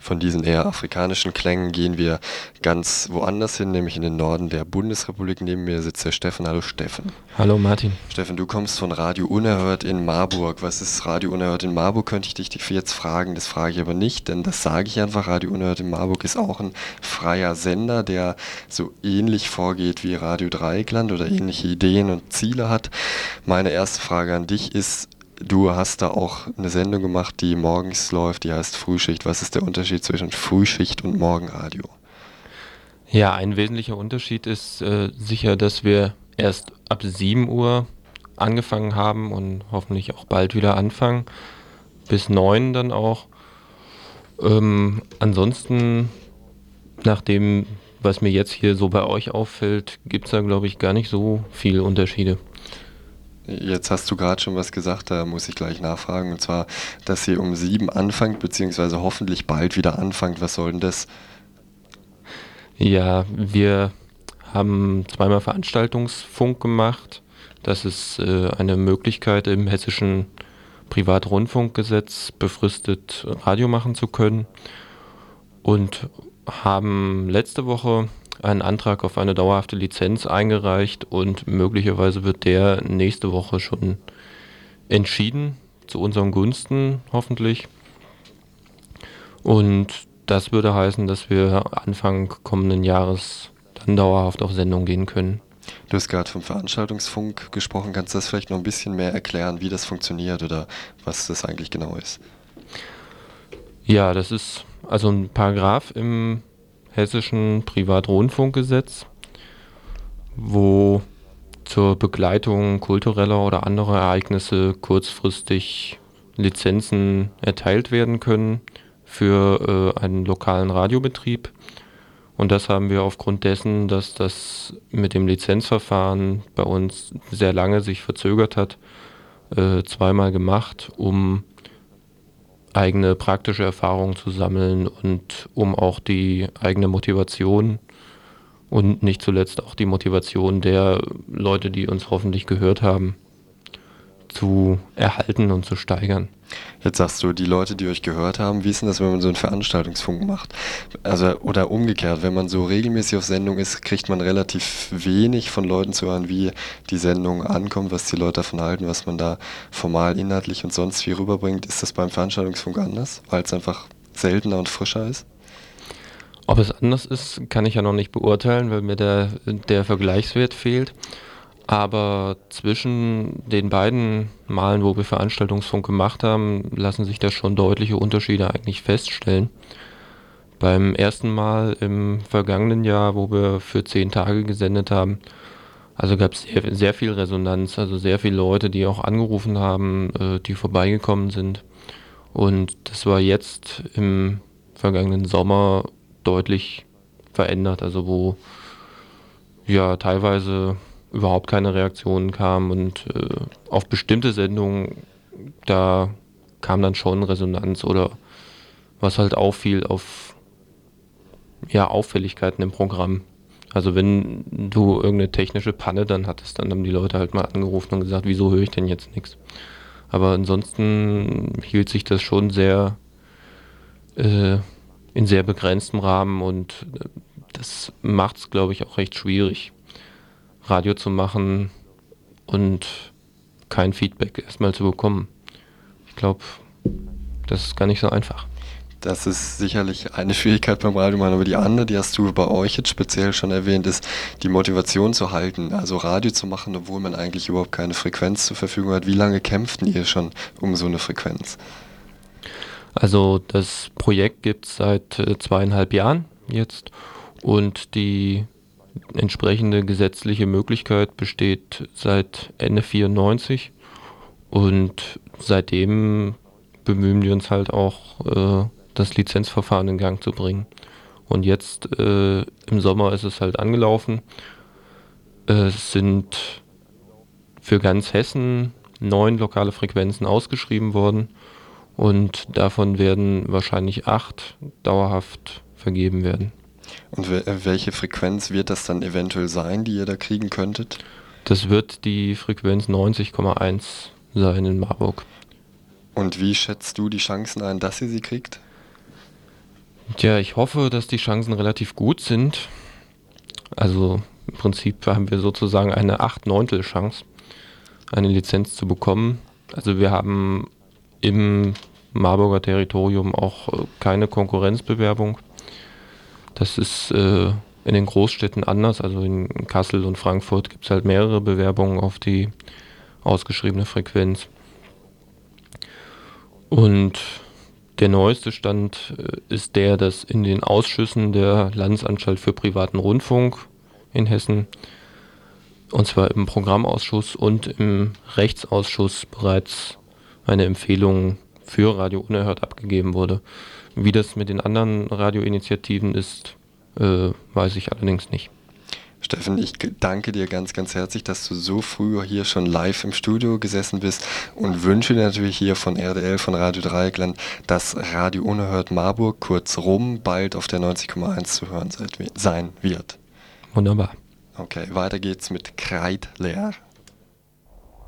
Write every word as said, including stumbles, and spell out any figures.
Von diesen eher afrikanischen Klängen gehen wir ganz woanders hin, nämlich in den Norden der Bundesrepublik. Neben mir sitzt der Steffen. Hallo Steffen. Hallo Martin. Steffen, du kommst von Radio Unerhört in Marburg. Was ist Radio Unerhört in Marburg, könnte ich dich jetzt fragen. Das frage ich aber nicht, denn das sage ich einfach. Radio Unerhört in Marburg ist auch ein freier Sender, der so ähnlich vorgeht wie Radio Dreieckland oder ähnliche Ideen und Ziele hat. Meine erste Frage an dich ist, du hast da auch eine Sendung gemacht, die morgens läuft, die heißt Frühschicht. Was ist der Unterschied zwischen Frühschicht und Morgenradio? Ja, ein wesentlicher Unterschied ist äh, sicher, dass wir erst ab sieben Uhr angefangen haben und hoffentlich auch bald wieder anfangen, bis neun dann auch. Ähm, ansonsten, nach dem, was mir jetzt hier so bei euch auffällt, gibt es da, glaube ich, gar nicht so viele Unterschiede. Jetzt hast du gerade schon was gesagt, da muss ich gleich nachfragen, und zwar, dass ihr um sieben anfangt, beziehungsweise hoffentlich bald wieder anfangt. Was soll denn das? Ja, wir haben zweimal Veranstaltungsfunk gemacht. Das ist äh, eine Möglichkeit, im hessischen Privatrundfunkgesetz befristet Radio machen zu können. Und haben letzte Woche einen Antrag auf eine dauerhafte Lizenz eingereicht und möglicherweise wird der nächste Woche schon entschieden, zu unseren Gunsten hoffentlich. Und das würde heißen, dass wir Anfang kommenden Jahres dann dauerhaft auf Sendung gehen können. Du hast gerade vom Veranstaltungsfunk gesprochen. Kannst du das vielleicht noch ein bisschen mehr erklären, wie das funktioniert oder was das eigentlich genau ist? Ja, das ist also ein Paragraph im hessischen Privatrundfunkgesetz, wo zur Begleitung kultureller oder anderer Ereignisse kurzfristig Lizenzen erteilt werden können für äh, einen lokalen Radiobetrieb. Und das haben wir aufgrund dessen, dass das mit dem Lizenzverfahren bei uns sehr lange sich verzögert hat, äh, zweimal gemacht, um eigene praktische Erfahrungen zu sammeln und um auch die eigene Motivation und nicht zuletzt auch die Motivation der Leute, die uns hoffentlich gehört haben, zu erhalten und zu steigern. Jetzt sagst du, die Leute, die euch gehört haben, wie ist denn das, wenn man so einen Veranstaltungsfunk macht? Also, oder umgekehrt, wenn man so regelmäßig auf Sendung ist, kriegt man relativ wenig von Leuten zu hören, wie die Sendung ankommt, was die Leute davon halten, was man da formal, inhaltlich und sonst wie rüberbringt. Ist das beim Veranstaltungsfunk anders, weil es einfach seltener und frischer ist? Ob es anders ist, kann ich ja noch nicht beurteilen, weil mir der, der Vergleichswert fehlt. Aber zwischen den beiden Malen, wo wir Veranstaltungsfunk gemacht haben, lassen sich da schon deutliche Unterschiede eigentlich feststellen. Beim ersten Mal im vergangenen Jahr, wo wir für zehn Tage gesendet haben, also gab es sehr, sehr viel Resonanz, also sehr viele Leute, die auch angerufen haben, äh, die vorbeigekommen sind. Und das war jetzt im vergangenen Sommer deutlich verändert, also wo ja teilweise überhaupt keine Reaktionen kamen und äh, auf bestimmte Sendungen, da kam dann schon Resonanz oder was halt auffiel auf ja, Auffälligkeiten im Programm. Also wenn du irgendeine technische Panne dann hattest, dann haben die Leute halt mal angerufen und gesagt, wieso höre ich denn jetzt nichts? Aber ansonsten hielt sich das schon sehr äh, in sehr begrenztem Rahmen und äh, das macht es, glaube ich, auch recht schwierig, Radio zu machen und kein Feedback erstmal zu bekommen. Ich glaube, das ist gar nicht so einfach. Das ist sicherlich eine Schwierigkeit beim Radiomachen, aber die andere, die hast du bei euch jetzt speziell schon erwähnt, ist die Motivation zu halten, also Radio zu machen, obwohl man eigentlich überhaupt keine Frequenz zur Verfügung hat. Wie lange kämpften ihr schon um so eine Frequenz? Also das Projekt gibt es seit äh, zweieinhalb Jahren jetzt und die entsprechende gesetzliche Möglichkeit besteht seit Ende vierundneunzig und seitdem bemühen wir uns halt auch, äh, das Lizenzverfahren in Gang zu bringen. Und jetzt äh, im Sommer ist es halt angelaufen. Äh, es sind für ganz Hessen neun lokale Frequenzen ausgeschrieben worden und davon werden wahrscheinlich acht dauerhaft vergeben werden. Und welche Frequenz wird das dann eventuell sein, die ihr da kriegen könntet? Das wird die Frequenz neunzig Komma eins sein in Marburg. Und wie schätzt du die Chancen ein, dass ihr sie kriegt? Tja, ich hoffe, dass die Chancen relativ gut sind. Also im Prinzip haben wir sozusagen eine acht Neuntel Chance, eine Lizenz zu bekommen. Also wir haben im Marburger Territorium auch äh, keine Konkurrenzbewerbung. Das ist äh, in den Großstädten anders. Also in Kassel und Frankfurt gibt es halt mehrere Bewerbungen auf die ausgeschriebene Frequenz. Und der neueste Stand äh, ist der, dass in den Ausschüssen der Landesanstalt für privaten Rundfunk in Hessen, und zwar im Programmausschuss und im Rechtsausschuss, bereits eine Empfehlung für Radio Unerhört abgegeben wurde. Wie das mit den anderen Radioinitiativen ist, äh, weiß ich allerdings nicht. Steffen, ich danke dir ganz, ganz herzlich, dass du so früh hier schon live im Studio gesessen bist und wünsche dir natürlich hier von R D L, von Radio Dreieckland, dass Radio Unerhört Marburg, kurz rum, bald auf der neunzig Komma eins zu hören sein wird. Wunderbar. Okay, weiter geht's mit Kreidler.